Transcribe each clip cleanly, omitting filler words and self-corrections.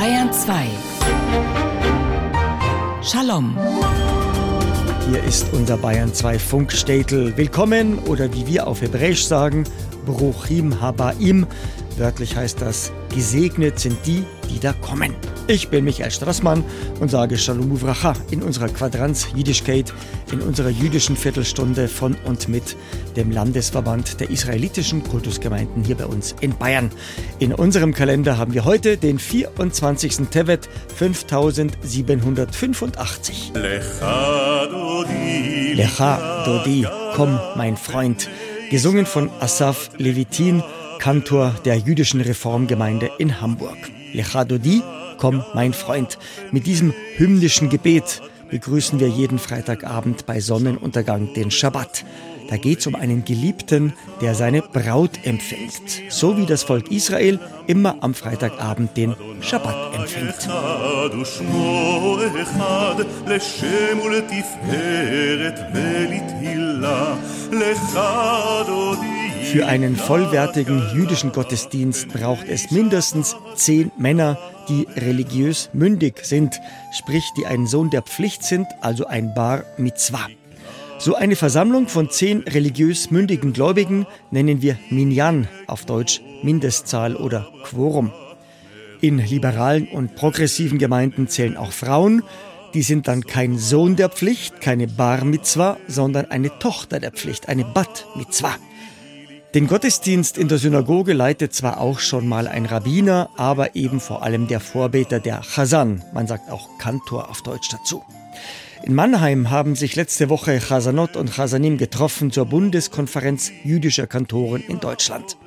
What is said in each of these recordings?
Bayern 2. Shalom. Hier ist unser Bayern 2 Funkstädtel. Willkommen oder wie wir auf Hebräisch sagen, Bruchim Habaim. Wörtlich heißt das, gesegnet sind die, die da kommen. Ich bin Michael Strassmann und sage Shalom Uvracha in unserer Quadranz Jiddischkeit, in unserer jüdischen Viertelstunde von und mit dem Landesverband der israelitischen Kultusgemeinden hier bei uns in Bayern. In unserem Kalender haben wir heute den 24. Tevet 5785. Lecha Dodi, komm mein Freund. Gesungen von Asaf Levitin, Kantor der jüdischen Reformgemeinde in Hamburg. Lecha Dodi, komm mein Freund. Mit diesem hymnischen Gebet begrüßen wir jeden Freitagabend bei Sonnenuntergang den Schabbat. Da geht es um einen Geliebten, der seine Braut empfängt. So wie das Volk Israel immer am Freitagabend den Schabbat empfängt. Für einen vollwertigen jüdischen Gottesdienst braucht es mindestens 10 Männer, die religiös mündig sind, sprich die ein Sohn der Pflicht sind, also ein Bar Mitzvah. So eine Versammlung von 10 religiös mündigen Gläubigen nennen wir Minyan, auf Deutsch Mindestzahl oder Quorum. In liberalen und progressiven Gemeinden zählen auch Frauen. Die sind dann kein Sohn der Pflicht, keine Bar Mitzvah, sondern eine Tochter der Pflicht, eine Bat Mitzvah. Den Gottesdienst in der Synagoge leitet zwar auch schon mal ein Rabbiner, aber eben vor allem der Vorbeter, der Chazan, man sagt auch Kantor auf Deutsch dazu. In Mannheim haben sich letzte Woche Chazanot und Chazanim getroffen zur Bundeskonferenz jüdischer Kantoren in Deutschland.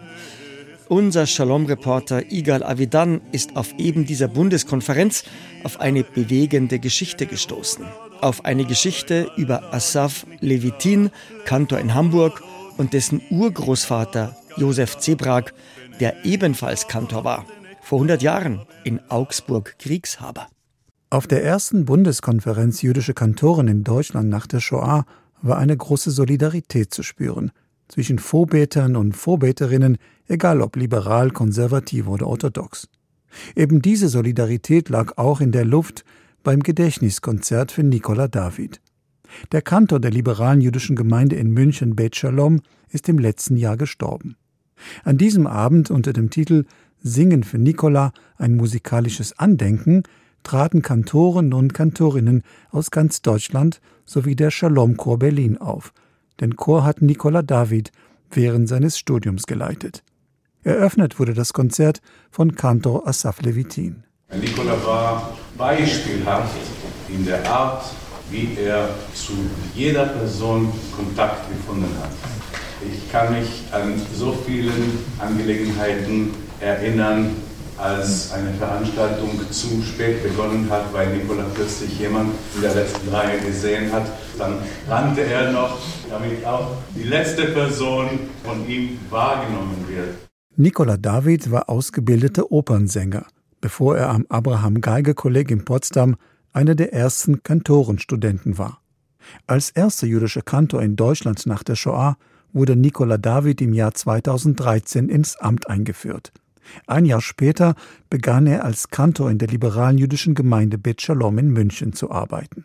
Unser Shalom-Reporter Igal Avidan ist auf eben dieser Bundeskonferenz auf eine bewegende Geschichte gestoßen. Auf eine Geschichte über Asaf Levitin, Kantor in Hamburg, und dessen Urgroßvater Josef Zebrak, der ebenfalls Kantor war, vor 100 Jahren in Augsburg Kriegshaber. Auf der ersten Bundeskonferenz jüdischer Kantoren in Deutschland nach der Shoah war eine große Solidarität zu spüren zwischen Vorbetern und Vorbeterinnen, egal ob liberal, konservativ oder orthodox. Eben diese Solidarität lag auch in der Luft beim Gedächtniskonzert für Nicola David. Der Kantor der liberalen jüdischen Gemeinde in München, Beit Shalom, ist im letzten Jahr gestorben. An diesem Abend unter dem Titel Singen für Nicola, ein musikalisches Andenken, traten Kantoren und Kantorinnen aus ganz Deutschland sowie der Shalom-Chor Berlin auf. Den Chor hat Nicola David während seines Studiums geleitet. Eröffnet wurde das Konzert von Kantor Asaf Levitin. Nicola war beispielhaft in der Art, wie er zu jeder Person Kontakt gefunden hat. Ich kann mich an so vielen Angelegenheiten erinnern, als eine Veranstaltung zu spät begonnen hat, weil Nicola plötzlich jemand in der letzten Reihe gesehen hat. Dann rannte er noch, damit auch die letzte Person von ihm wahrgenommen wird. Nicola David war ausgebildeter Opernsänger, bevor er am Abraham-Geiger-Kolleg in Potsdam einer der ersten Kantorenstudenten war. Als erster jüdischer Kantor in Deutschland nach der Shoah wurde Nicola David im Jahr 2013 ins Amt eingeführt. Ein Jahr später begann er als Kantor in der liberalen jüdischen Gemeinde Beit Shalom in München zu arbeiten.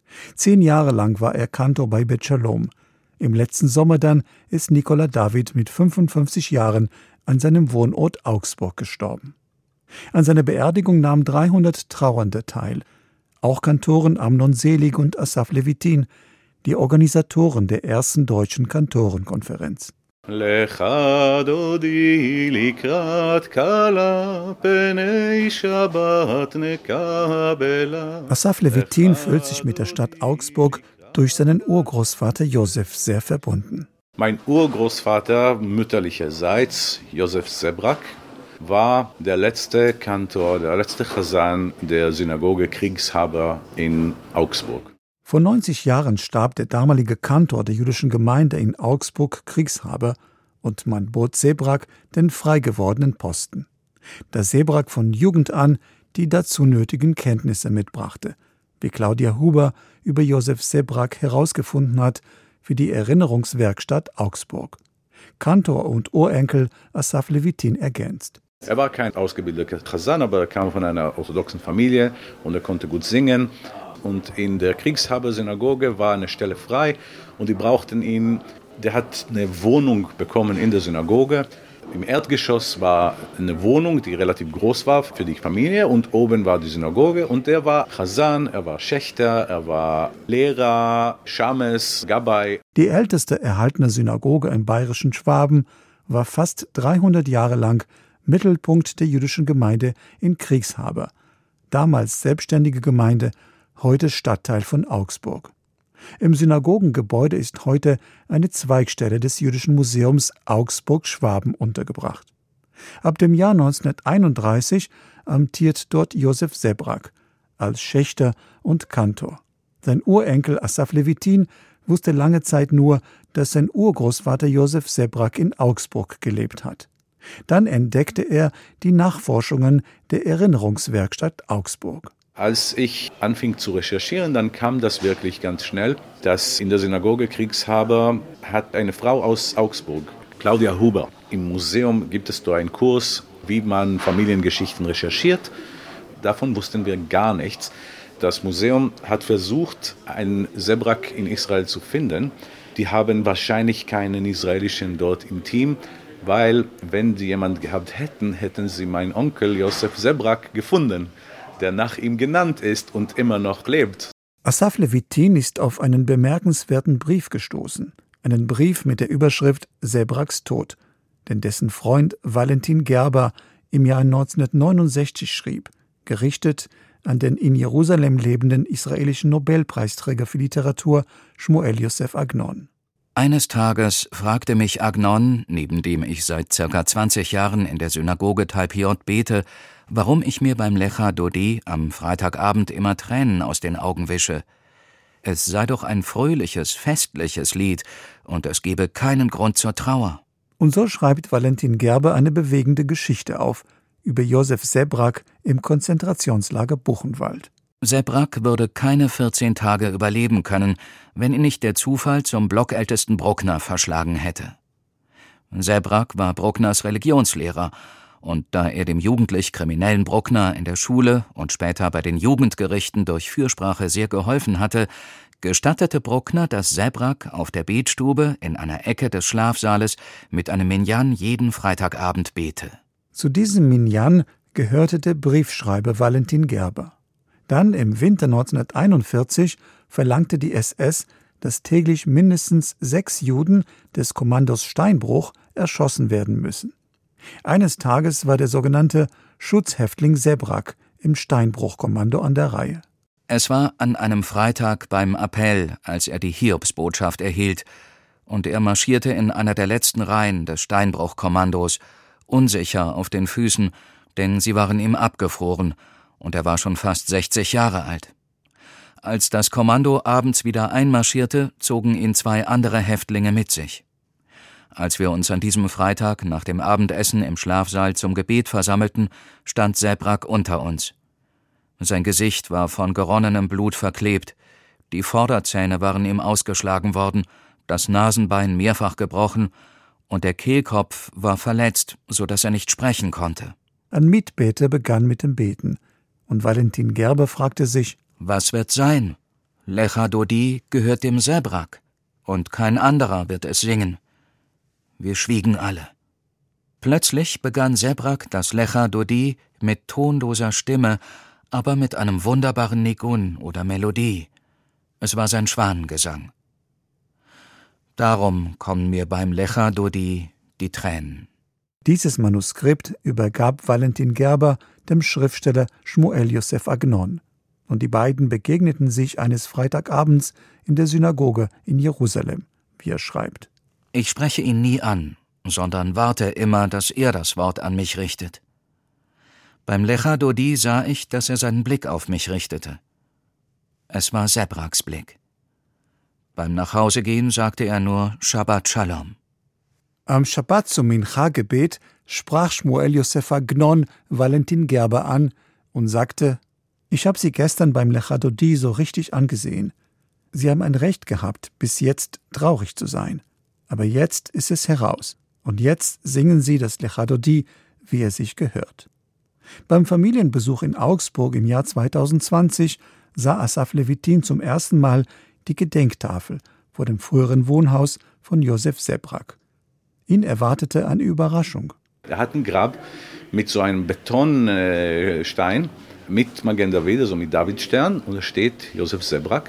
10 Jahre lang war er Kantor bei Beit Shalom. Im letzten Sommer dann ist Nicola David mit 55 Jahren an seinem Wohnort Augsburg gestorben. An seiner Beerdigung nahmen 300 Trauernde teil. Auch Kantoren Amnon Selig und Asaf Levitin, die Organisatoren der ersten deutschen Kantorenkonferenz. Lecha Dodi likrat kala penei Shabbat nekabela. Asaf Levitin fühlt sich mit der Stadt Augsburg durch seinen Urgroßvater Josef sehr verbunden. Mein Urgroßvater mütterlicherseits, Josef Zebrak, war der letzte Kantor, der letzte Chazan der Synagoge Kriegshaber in Augsburg. Vor 90 Jahren starb der damalige Kantor der jüdischen Gemeinde in Augsburg Kriegshaber und man bot Zebrak den frei gewordenen Posten. Da Zebrak von Jugend an die dazu nötigen Kenntnisse mitbrachte, wie Claudia Huber über Josef Zebrak herausgefunden hat für die Erinnerungswerkstatt Augsburg. Kantor und Urenkel Asaf Levitin ergänzt. Er war kein ausgebildeter Chazan, aber er kam von einer orthodoxen Familie und er konnte gut singen. Und in der Kriegshaber-Synagoge war eine Stelle frei und die brauchten ihn. Der hat eine Wohnung bekommen in der Synagoge. Im Erdgeschoss war eine Wohnung, die relativ groß war für die Familie und oben war die Synagoge und der war Chazan, er war Schächter, er war Lehrer, Schames, Gabbai. Die älteste erhaltene Synagoge im bayerischen Schwaben war fast 300 Jahre lang Mittelpunkt der jüdischen Gemeinde in Kriegshaber, damals selbstständige Gemeinde, heute Stadtteil von Augsburg. Im Synagogengebäude ist heute eine Zweigstelle des Jüdischen Museums Augsburg-Schwaben untergebracht. Ab dem Jahr 1931 amtiert dort Josef Sebrak als Schächter und Kantor. Sein Urenkel Asaf Levitin wusste lange Zeit nur, dass sein Urgroßvater Josef Sebrak in Augsburg gelebt hat. Dann entdeckte er die Nachforschungen der Erinnerungswerkstatt Augsburg. Als ich anfing zu recherchieren, dann kam das wirklich ganz schnell, dass in der Synagoge Kriegshaber hat eine Frau aus Augsburg, Claudia Huber. Im Museum gibt es da einen Kurs, wie man Familiengeschichten recherchiert. Davon wussten wir gar nichts. Das Museum hat versucht, einen Sebrak in Israel zu finden. Die haben wahrscheinlich keinen Israelischen dort im Team, weil wenn sie jemanden gehabt hätten, hätten sie meinen Onkel Josef Sebrak gefunden, der nach ihm genannt ist und immer noch lebt. Asaf Levitin ist auf einen bemerkenswerten Brief gestoßen. Einen Brief mit der Überschrift Sebraks Tod, den dessen Freund Valentin Gerber im Jahr 1969 schrieb, gerichtet an den in Jerusalem lebenden israelischen Nobelpreisträger für Literatur Shmuel Yosef Agnon. Eines Tages fragte mich Agnon, neben dem ich seit ca. 20 Jahren in der Synagoge Talpiot bete, warum ich mir beim Lecha Dodi am Freitagabend immer Tränen aus den Augen wische. Es sei doch ein fröhliches, festliches Lied und es gebe keinen Grund zur Trauer. Und so schreibt Valentin Gerber eine bewegende Geschichte auf, über Josef Sebrak im Konzentrationslager Buchenwald. Sebrak würde keine 14 Tage überleben können, wenn ihn nicht der Zufall zum blockältesten Bruckner verschlagen hätte. Sebrak war Bruckners Religionslehrer, und da er dem jugendlich kriminellen Bruckner in der Schule und später bei den Jugendgerichten durch Fürsprache sehr geholfen hatte, gestattete Bruckner, dass Sebrak auf der Betstube in einer Ecke des Schlafsaales mit einem Minyan jeden Freitagabend bete. Zu diesem Minyan gehörte der Briefschreiber Valentin Gerber. Dann im Winter 1941 verlangte die SS, dass täglich mindestens 6 Juden des Kommandos Steinbruch erschossen werden müssen. Eines Tages war der sogenannte Schutzhäftling Sebrak im Steinbruchkommando an der Reihe. Es war an einem Freitag beim Appell, als er die Hiobsbotschaft erhielt, und er marschierte in einer der letzten Reihen des Steinbruchkommandos, unsicher auf den Füßen, denn sie waren ihm abgefroren, und er war schon fast 60 Jahre alt. Als das Kommando abends wieder einmarschierte, zogen ihn 2 andere Häftlinge mit sich. Als wir uns an diesem Freitag nach dem Abendessen im Schlafsaal zum Gebet versammelten, stand Sebrak unter uns. Sein Gesicht war von geronnenem Blut verklebt, die Vorderzähne waren ihm ausgeschlagen worden, das Nasenbein mehrfach gebrochen und der Kehlkopf war verletzt, so dass er nicht sprechen konnte. Ein Mitbeter begann mit dem Beten, und Valentin Gerber fragte sich: Was wird sein? Lecha Dodi gehört dem Sebrak, und kein anderer wird es singen. Wir schwiegen alle. Plötzlich begann Sebrak das Lecha Dodi mit tonloser Stimme, aber mit einem wunderbaren Nigun oder Melodie. Es war sein Schwanengesang. Darum kommen mir beim Lecha Dodi die Tränen. Dieses Manuskript übergab Valentin Gerber dem Schriftsteller Shmuel Yosef Agnon, und die beiden begegneten sich eines Freitagabends in der Synagoge in Jerusalem, wie er schreibt. Ich spreche ihn nie an, sondern warte immer, dass er das Wort an mich richtet. Beim Lecha Dodi sah ich, dass er seinen Blick auf mich richtete. Es war Sebraks Blick. Beim Nachhausegehen sagte er nur Shabbat Shalom. Am Schabbat zum Mincha-Gebet sprach Shmuel Yosef Agnon Valentin Gerber an und sagte: Ich habe Sie gestern beim Lecha Dodi so richtig angesehen. Sie haben ein Recht gehabt, bis jetzt traurig zu sein. Aber jetzt ist es heraus. Und jetzt singen Sie das Lecha Dodi, wie er sich gehört. Beim Familienbesuch in Augsburg im Jahr 2020 sah Asaf Levitin zum ersten Mal die Gedenktafel vor dem früheren Wohnhaus von Josef Sebrak. Ihn erwartete eine Überraschung. Er hat ein Grab mit so einem Betonstein mit Magen David, also mit Davidstern, und da steht Josef Sebrak.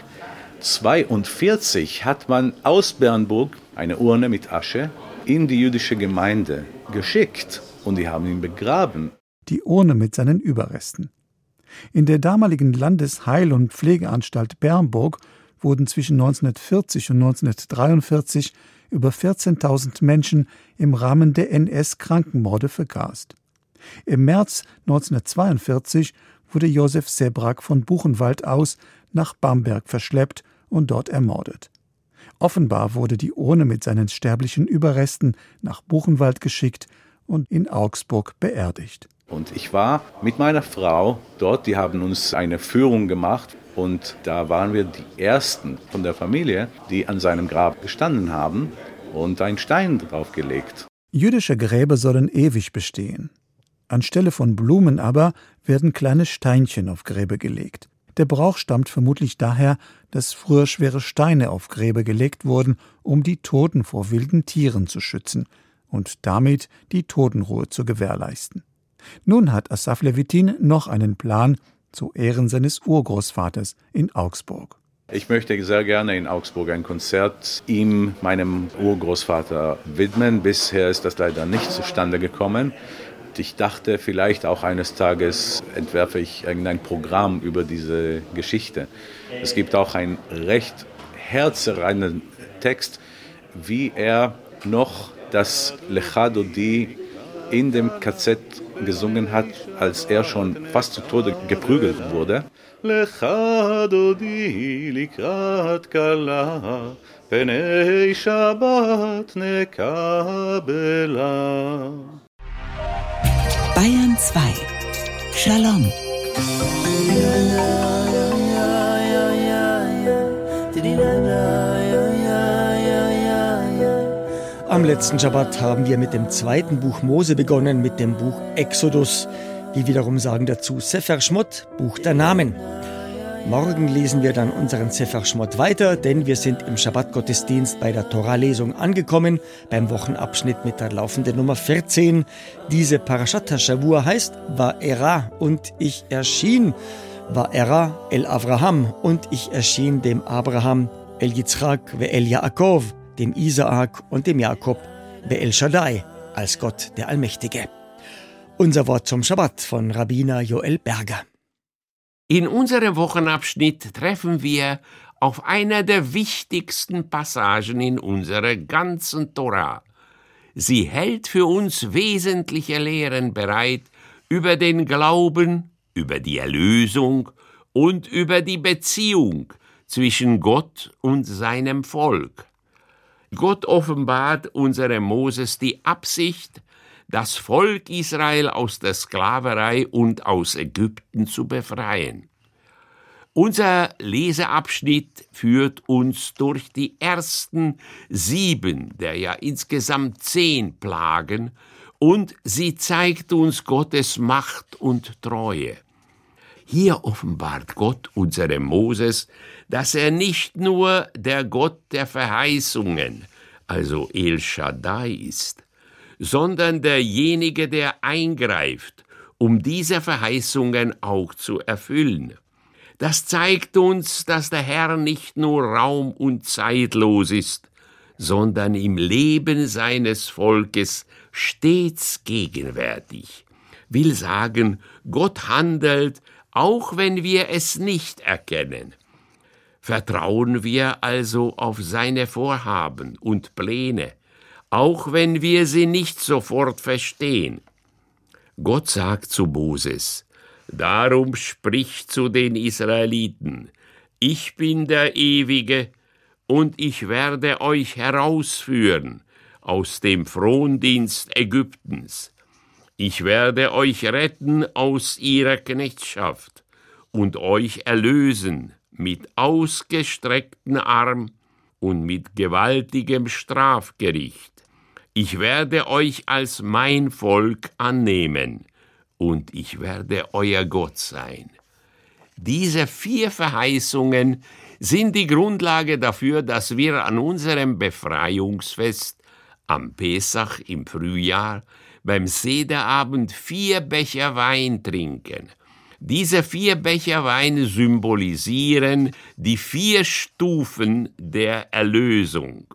1942 hat man aus Bernburg eine Urne mit Asche in die jüdische Gemeinde geschickt und die haben ihn begraben. Die Urne mit seinen Überresten. In der damaligen Landesheil- und Pflegeanstalt Bernburg wurden zwischen 1940 und 1943 über 14.000 Menschen im Rahmen der NS-Krankenmorde vergast. Im März 1942 wurde Josef Sebrak von Buchenwald aus nach Bamberg verschleppt und dort ermordet. Offenbar wurde die Urne mit seinen sterblichen Überresten nach Buchenwald geschickt und in Augsburg beerdigt. Und ich war mit meiner Frau dort, die haben uns eine Führung gemacht und da waren wir die Ersten von der Familie, die an seinem Grab gestanden haben und einen Stein draufgelegt. Jüdische Gräber sollen ewig bestehen. Anstelle von Blumen aber werden kleine Steinchen auf Gräber gelegt. Der Brauch stammt vermutlich daher, dass früher schwere Steine auf Gräber gelegt wurden, um die Toten vor wilden Tieren zu schützen und damit die Totenruhe zu gewährleisten. Nun hat Asaf Levitin noch einen Plan zu Ehren seines Urgroßvaters in Augsburg. Ich möchte sehr gerne in Augsburg ein Konzert ihm, meinem Urgroßvater, widmen. Bisher ist das leider nicht zustande gekommen. Ich dachte, vielleicht auch eines Tages entwerfe ich irgendein Programm über diese Geschichte. Es gibt auch einen recht herzerreinen Text, wie er noch das Lecha Dodi in dem KZ gesungen hat, als er schon fast zu Tode geprügelt wurde. Lecha Dodi likrat kala, penei Shabbat nekabela. Bayern 2. Shalom. Am letzten Schabbat haben wir mit dem zweiten Buch Mose begonnen, mit dem Buch Exodus. Die wiederum sagen dazu Sefer Shmot, Buch der Namen. Morgen lesen wir dann unseren Sefer Shmot weiter, denn wir sind im Schabbat-Gottesdienst bei der Torah-Lesung angekommen, beim Wochenabschnitt mit der laufenden Nummer 14. Diese Parashat HaShavua heißt Va'era und ich erschien. Va'era el Avraham und ich erschien dem Abraham, el Yitzchak ve el Yaakov, dem Isaak und dem Jakob, ve el Shaddai, als Gott der Allmächtige. Unser Wort zum Schabbat von Rabbiner Joel Berger. In unserem Wochenabschnitt treffen wir auf einer der wichtigsten Passagen in unserer ganzen Torah. Sie hält für uns wesentliche Lehren bereit über den Glauben, über die Erlösung und über die Beziehung zwischen Gott und seinem Volk. Gott offenbart unserem Moses die Absicht, das Volk Israel aus der Sklaverei und aus Ägypten zu befreien. Unser Leseabschnitt führt uns durch die ersten 7 der ja insgesamt 10 Plagen und sie zeigt uns Gottes Macht und Treue. Hier offenbart Gott unserem Moses, dass er nicht nur der Gott der Verheißungen, also El Shaddai ist, sondern derjenige, der eingreift, um diese Verheißungen auch zu erfüllen. Das zeigt uns, dass der Herr nicht nur raum- und zeitlos ist, sondern im Leben seines Volkes stets gegenwärtig. Will sagen, Gott handelt, auch wenn wir es nicht erkennen. Vertrauen wir also auf seine Vorhaben und Pläne, auch wenn wir sie nicht sofort verstehen. Gott sagt zu Moses: Darum sprich zu den Israeliten: Ich bin der Ewige, und ich werde euch herausführen aus dem Frondienst Ägyptens. Ich werde euch retten aus ihrer Knechtschaft und euch erlösen mit ausgestrecktem Arm und mit gewaltigem Strafgericht. Ich werde euch als mein Volk annehmen und ich werde euer Gott sein. Diese 4 Verheißungen sind die Grundlage dafür, dass wir an unserem Befreiungsfest am Pesach im Frühjahr beim Sederabend 4 Becher Wein trinken. Diese 4 Becher Wein symbolisieren die 4 Stufen der Erlösung.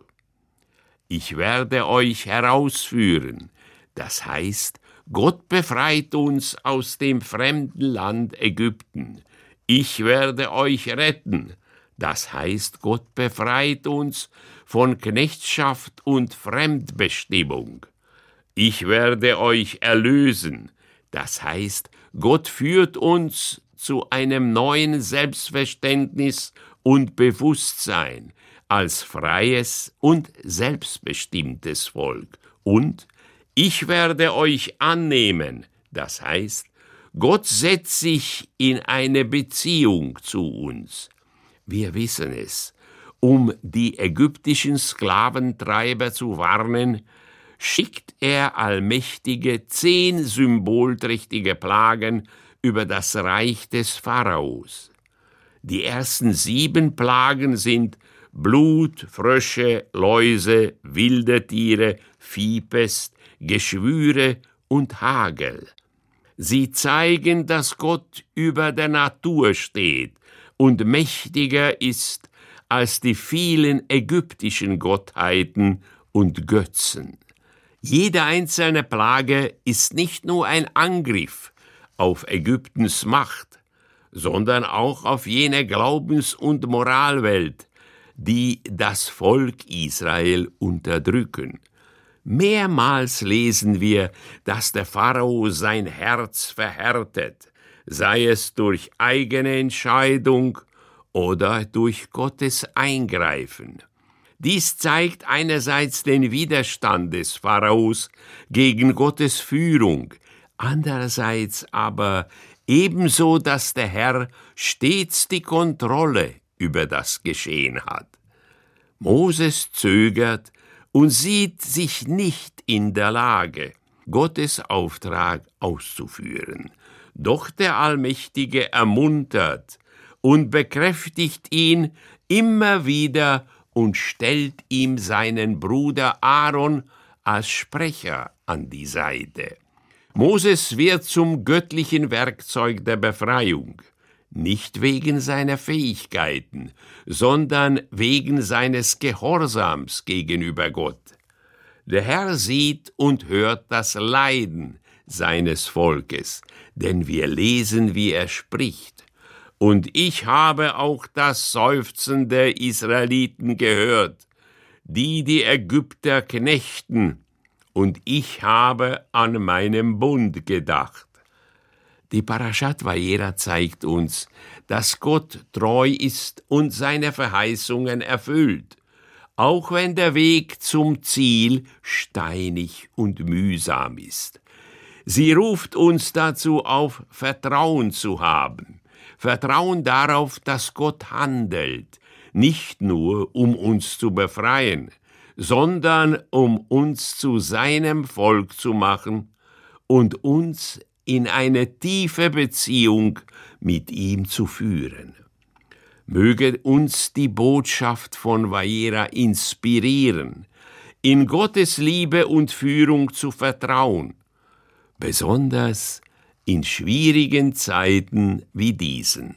Ich werde euch herausführen, das heißt, Gott befreit uns aus dem fremden Land Ägypten. Ich werde euch retten, das heißt, Gott befreit uns von Knechtschaft und Fremdbestimmung. Ich werde euch erlösen, das heißt, Gott führt uns zu einem neuen Selbstverständnis und Bewusstsein als freies und selbstbestimmtes Volk. Und ich werde euch annehmen, das heißt, Gott setzt sich in eine Beziehung zu uns. Wir wissen es, um die ägyptischen Sklaventreiber zu warnen, schickt er allmächtige 10 symbolträchtige Plagen über das Reich des Pharaos. Die ersten 7 Plagen sind Blut, Frösche, Läuse, wilde Tiere, Viehpest, Geschwüre und Hagel. Sie zeigen, dass Gott über der Natur steht und mächtiger ist als die vielen ägyptischen Gottheiten und Götzen. Jede einzelne Plage ist nicht nur ein Angriff auf Ägyptens Macht, sondern auch auf jene Glaubens- und Moralwelt, die das Volk Israel unterdrücken. Mehrmals lesen wir, dass der Pharao sein Herz verhärtet, sei es durch eigene Entscheidung oder durch Gottes Eingreifen. Dies zeigt einerseits den Widerstand des Pharaos gegen Gottes Führung, andererseits aber ebenso, dass der Herr stets die Kontrolle über das Geschehen hat. Moses zögert und sieht sich nicht in der Lage, Gottes Auftrag auszuführen. Doch der Allmächtige ermuntert und bekräftigt ihn immer wieder und stellt ihm seinen Bruder Aaron als Sprecher an die Seite. Moses wird zum göttlichen Werkzeug der Befreiung, nicht wegen seiner Fähigkeiten, sondern wegen seines Gehorsams gegenüber Gott. Der Herr sieht und hört das Leiden seines Volkes, denn wir lesen, wie er spricht. Und ich habe auch das Seufzen der Israeliten gehört, die Ägypter knechten, und ich habe an meinem Bund gedacht. Die Parashat Vayera zeigt uns, dass Gott treu ist und seine Verheißungen erfüllt, auch wenn der Weg zum Ziel steinig und mühsam ist. Sie ruft uns dazu auf, Vertrauen zu haben, Vertrauen darauf, dass Gott handelt, nicht nur um uns zu befreien, sondern um uns zu seinem Volk zu machen und uns in eine tiefe Beziehung mit ihm zu führen. Möge uns die Botschaft von Vayera inspirieren, in Gottes Liebe und Führung zu vertrauen, besonders in schwierigen Zeiten wie diesen.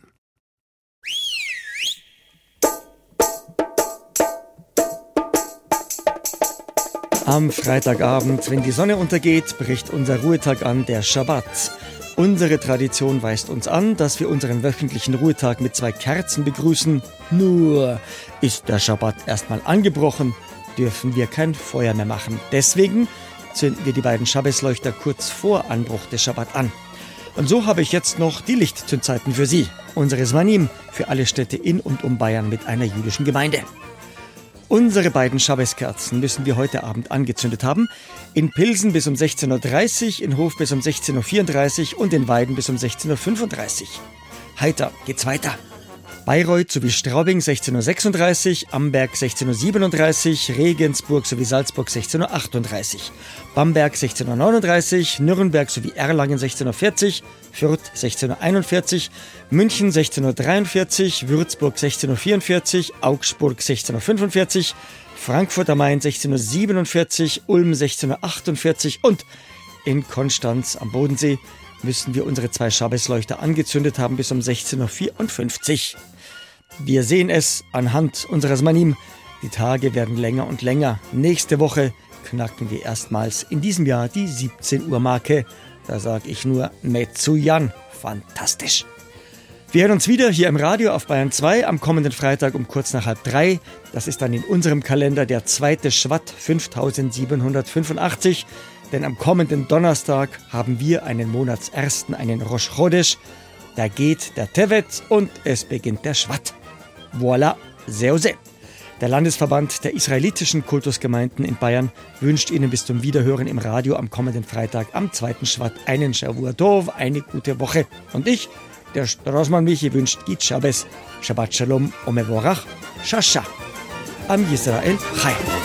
Am Freitagabend, wenn die Sonne untergeht, bricht unser Ruhetag an, der Schabbat. Unsere Tradition weist uns an, dass wir unseren wöchentlichen Ruhetag mit 2 Kerzen begrüßen. Nur ist der Schabbat erstmal angebrochen, dürfen wir kein Feuer mehr machen. Deswegen zünden wir die beiden Schabbesleuchter kurz vor Anbruch des Schabbat an. Und so habe ich jetzt noch die Lichtzündzeiten für Sie, unsere Zwanim, für alle Städte in und um Bayern mit einer jüdischen Gemeinde. Unsere beiden Schabbeskerzen müssen wir heute Abend angezündet haben. In Pilsen bis um 16.30 Uhr, in Hof bis um 16.34 Uhr und in Weiden bis um 16.35 Uhr. Heiter geht's weiter. Bayreuth sowie Straubing 1636, Amberg 1637, Regensburg sowie Salzburg 1638, Bamberg 1639, Nürnberg sowie Erlangen 1640, Fürth 1641, München 1643, Würzburg 1644, Augsburg 1645, Frankfurt am Main 1647, Ulm 1648 und in Konstanz am Bodensee müssen wir unsere 2 Schabbesleuchter angezündet haben bis um 16:54 Uhr. Wir sehen es anhand unseres Manim. Die Tage werden länger und länger. Nächste Woche knacken wir erstmals in diesem Jahr die 17-Uhr-Marke. Da sage ich nur Metsuyan. Fantastisch. Wir hören uns wieder hier im Radio auf Bayern 2 am kommenden Freitag um kurz nach 2:30. Das ist dann in unserem Kalender der 2. Schwatt 5785. Denn am kommenden Donnerstag haben wir einen Monatsersten, einen Rosh Chodesh. Da geht der Tevet und es beginnt der Schwatt. Voilà, Seose. Der Landesverband der israelitischen Kultusgemeinden in Bayern wünscht Ihnen bis zum Wiederhören im Radio am kommenden Freitag am 2. Schwatt einen Shavua Tov, eine gute Woche. Und ich, der Straußmann Michi, wünscht Git Shabbos, Shabbat Shalom, Omevorach, Shasha. Am Yisrael Chai.